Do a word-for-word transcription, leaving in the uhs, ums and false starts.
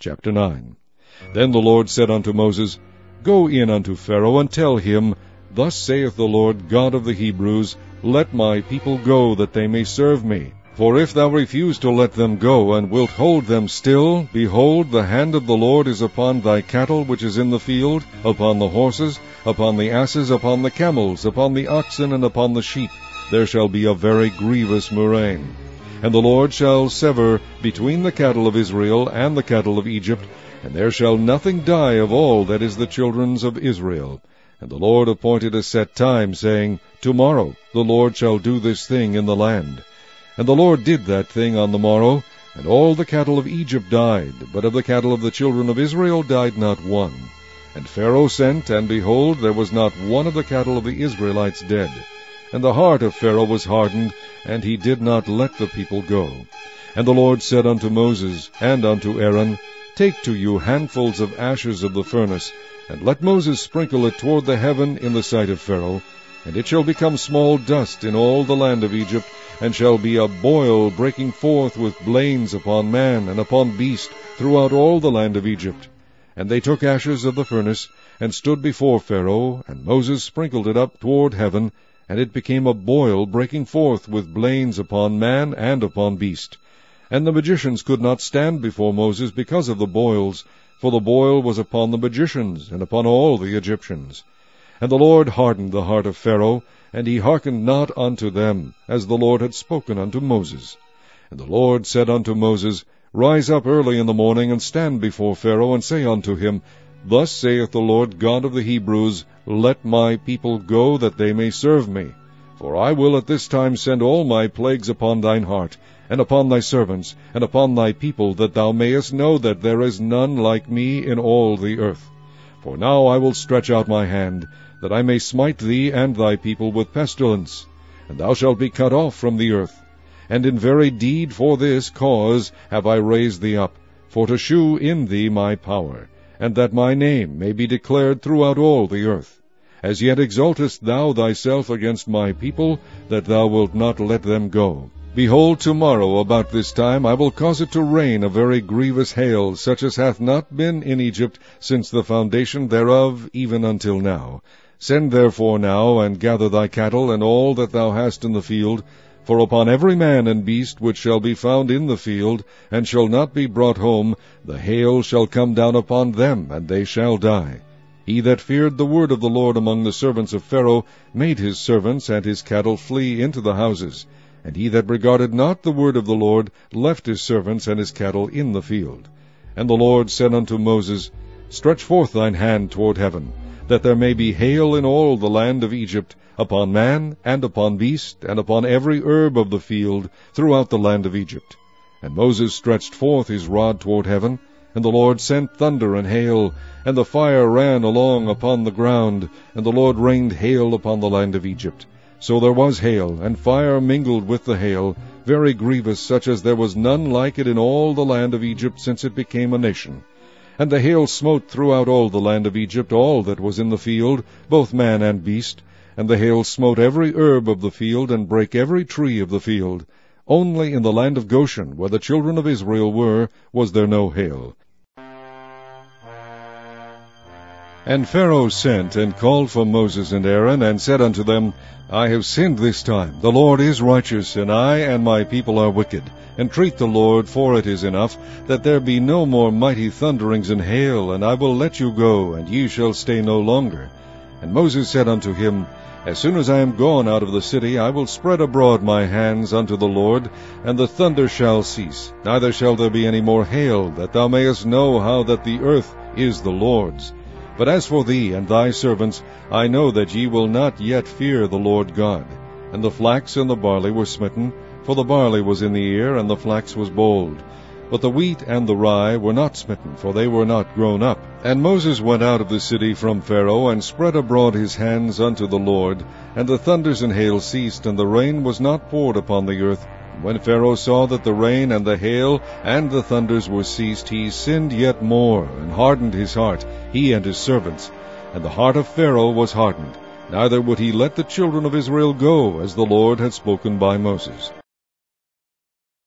Chapter nine. Then the Lord said unto Moses, Go in unto Pharaoh, and tell him, Thus saith the Lord God of the Hebrews, Let my people go, that they may serve me. For if thou refuse to let them go, and wilt hold them still, behold, the hand of the Lord is upon thy cattle which is in the field, upon the horses, upon the asses, upon the camels, upon the oxen, and upon the sheep. There shall be a very grievous murrain. And the Lord shall sever between the cattle of Israel and the cattle of Egypt, and there shall nothing die of all that is the children's of Israel. And the Lord appointed a set time, saying, Tomorrow the Lord shall do this thing in the land. And the Lord did that thing on the morrow, and all the cattle of Egypt died, but of the cattle of the children of Israel died not one. And Pharaoh sent, and behold, there was not one of the cattle of the Israelites dead. And the heart of Pharaoh was hardened, and he did not let the people go. And the Lord said unto Moses and unto Aaron, Take to you handfuls of ashes of the furnace, and let Moses sprinkle it toward the heaven in the sight of Pharaoh, and it shall become small dust in all the land of Egypt, and shall be a boil breaking forth with blains upon man and upon beast throughout all the land of Egypt. And they took ashes of the furnace, and stood before Pharaoh, and Moses sprinkled it up toward heaven, and it became a boil breaking forth with blains upon man and upon beast. And the magicians could not stand before Moses because of the boils, for the boil was upon the magicians, and upon all the Egyptians. And the Lord hardened the heart of Pharaoh, and he hearkened not unto them, as the Lord had spoken unto Moses. And the Lord said unto Moses, Rise up early in the morning, and stand before Pharaoh, and say unto him, Thus saith the Lord God of the Hebrews, Let my people go, that they may serve me. For I will at this time send all my plagues upon thine heart, and upon thy servants, and upon thy people, that thou mayest know that there is none like me in all the earth. For now I will stretch out my hand, that I may smite thee and thy people with pestilence, and thou shalt be cut off from the earth. And in very deed for this cause have I raised thee up, for to shew in thee my power, and that my name may be declared throughout all the earth. As yet exaltest thou thyself against my people, that thou wilt not let them go. Behold, tomorrow about this time I will cause it to rain a very grievous hail, such as hath not been in Egypt since the foundation thereof even until now. Send therefore now, and gather thy cattle, and all that thou hast in the field, for upon every man and beast which shall be found in the field, and shall not be brought home, the hail shall come down upon them, and they shall die. He that feared the word of the Lord among the servants of Pharaoh made his servants and his cattle flee into the houses. And he that regarded not the word of the Lord left his servants and his cattle in the field. And the Lord said unto Moses, Stretch forth thine hand toward heaven, that there may be hail in all the land of Egypt, upon man, and upon beast, and upon every herb of the field, throughout the land of Egypt. And Moses stretched forth his rod toward heaven, and the Lord sent thunder and hail, and the fire ran along upon the ground, and the Lord rained hail upon the land of Egypt. So there was hail, and fire mingled with the hail, very grievous, such as there was none like it in all the land of Egypt since it became a nation. And the hail smote throughout all the land of Egypt all that was in the field, both man and beast. And the hail smote every herb of the field, and brake every tree of the field. Only in the land of Goshen, where the children of Israel were, was there no hail. And Pharaoh sent and called for Moses and Aaron, and said unto them, I have sinned this time. The Lord is righteous, and I and my people are wicked. Entreat the Lord, for it is enough, that there be no more mighty thunderings and hail, and I will let you go, and ye shall stay no longer. And Moses said unto him, As soon as I am gone out of the city, I will spread abroad my hands unto the Lord, and the thunder shall cease, neither shall there be any more hail, that thou mayest know how that the earth is the Lord's. But as for thee and thy servants, I know that ye will not yet fear the Lord God. And the flax and the barley were smitten, for the barley was in the ear, and the flax was bold. But the wheat and the rye were not smitten, for they were not grown up. And Moses went out of the city from Pharaoh, and spread abroad his hands unto the Lord. And the thunders and hail ceased, and the rain was not poured upon the earth. And when Pharaoh saw that the rain and the hail and the thunders were ceased, he sinned yet more, and hardened his heart, he and his servants. And the heart of Pharaoh was hardened, neither would he let the children of Israel go, as the Lord had spoken by Moses.